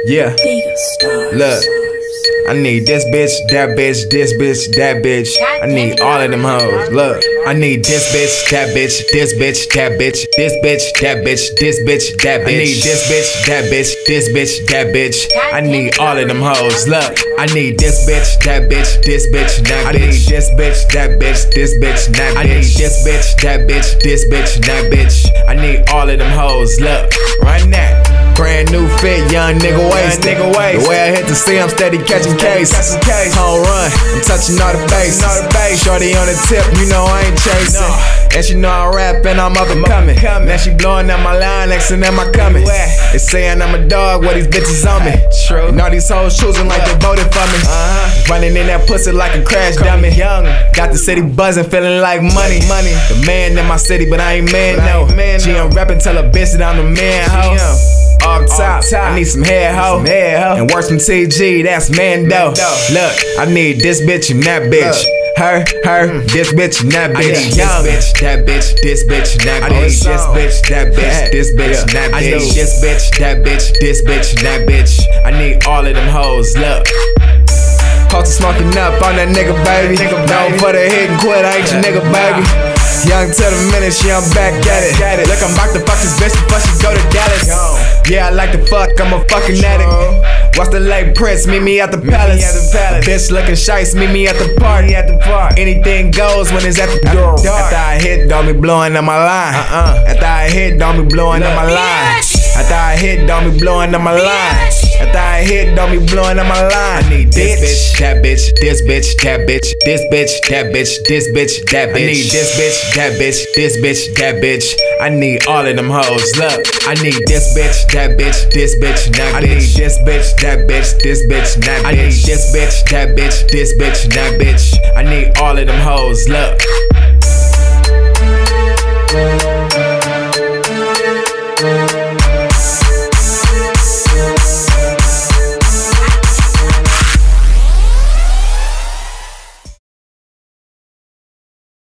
Yeah, look, I need this bitch, that bitch, this bitch, that bitch. I need all of them hoes. Look, I need this bitch, that bitch, this bitch, that bitch, this bitch, that bitch, this bitch, that bitch. I need this bitch, that bitch, this bitch, that bitch. I need all of them hoes. Look, I need this bitch, that bitch, this bitch, that bitch. I need this bitch, that bitch, this bitch, that bitch. I need this bitch, that bitch, this bitch, that bitch. I need all of them hoes. Look, right now. Brand new fit, young nigga waist. The way I hit the sea, I'm steady catching case. Home run, I'm touching all the base. Shorty on the tip, you know I ain't chasing. And she know I rap and I'm up and coming. Now she blowing up my line, next and am I coming? They saying I'm a dog, what these bitches on me. True. And all these hoes choosing like they voted for me. Running in that pussy like a crash dummy. Got the city buzzing, feeling like money. The man in my city, but I ain't man no. She ain't rapping, tell a bitch that I'm the man, ho. Off top, I need some hair, ho. And work some TG, that's Mando. Look, I need this bitch and that bitch. Her, this bitch and that bitch. I need this bitch, that bitch, this bitch and that bitch. I need this bitch, that bitch, this bitch and that bitch. I need this bitch, that bitch, this bitch and that bitch. I need all of them hoes, look. Culture smoking up on that nigga, baby. Known for the hit and quit, I ain't your nigga, baby. Young to the minute, she I'm back at it. Look, I'm about to fuck this bitch before she go to Dallas. Yeah, I like to fuck, I'm a fucking addict. Watch the late Prince, meet me at the palace. Bitch looking shice, meet me at the party. Anything goes when it's at the door. After I hit, don't be blowing up my line. After I hit, don't be blowing up my line. After I hit, don't be blowing up my line. After I hit, don't be blowing up my line. I need this bitch, that bitch, this bitch, that bitch, this bitch, that bitch, this bitch, that bitch. I need this bitch, that bitch, this bitch, that bitch. I need all of them hoes. Look, I need this bitch, that bitch, this bitch, that bitch. I need this bitch, that bitch, this bitch, that bitch. I need this bitch, that bitch, this bitch, that bitch. I need all of them hoes. Look.